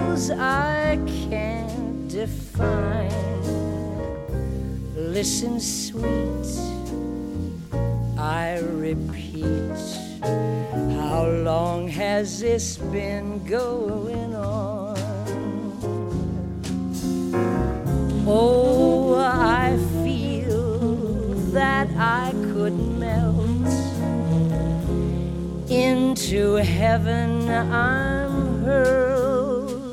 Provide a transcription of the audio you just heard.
things I can't define. Listen, sweet, I repeat, how long has this been going on? Oh, I feel that I could melt into heaven. I'm her